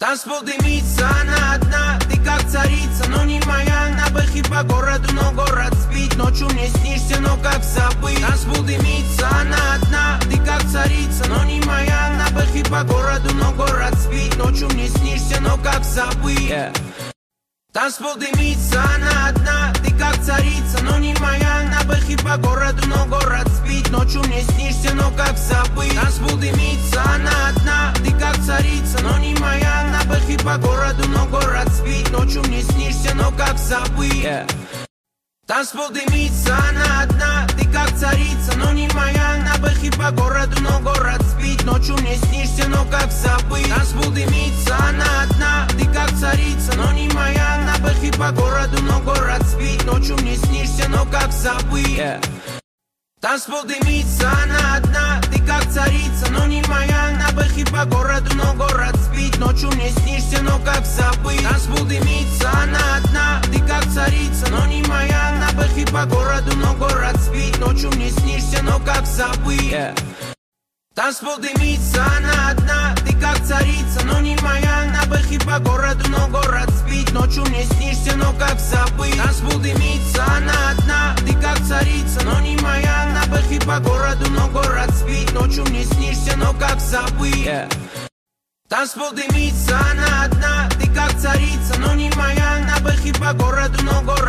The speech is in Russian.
Танцпол дымится, она одна, ты как царица, но не моя. На бэхе по городу, но город спит. Ночью мне снишься, но как забыть. Танцпол дымится, она одна, ты как царица, но не моя. На бэхе по городу, но город спит. Ночью мне снишься, но как забыть. Танцпол дымится, она одна, ты как царица, но не моя. На бэхе по городу, но город спит. Ночью мне снишься, но как забыть. Танцпол дымится, она одна, ты как царица, но не моя. На бэхе по городу, но город спит. Ночью мне снишься, но как забыть. Танцпол дымится, она одна, ты как царица, но не моя. На бэхе по городу, но город спит. Ночью мне снишься, но как забыть. Танцпол дымится, она одна, ты как царица, но не моя. На бэхе по городу, но город спит. Ночью мне снишься, но как забыть. Танцпол дымится, она одна, ты как царица, но не моя. На бэхе по городу, но город спит. Ночью мне снишься, но как забыть. Танцпол дымится, она одна, ты как царица, но не моя. На бэхе по городу, но город спит. Ночью мне снишься, но как забыть. Танцпол дымится, она одна, ты как царица, но не моя. На бэхе по городу, но город спит. Ночью мне снишься, но как забыть. Танцпол дымится, она одна, ты как царица, но не моя. На бэхе по городу, но город спит. Ночью мне снишься, но как забыть. Танцпол дымится, она одна, ты как царица, но не моя. На бэхе по городу, но город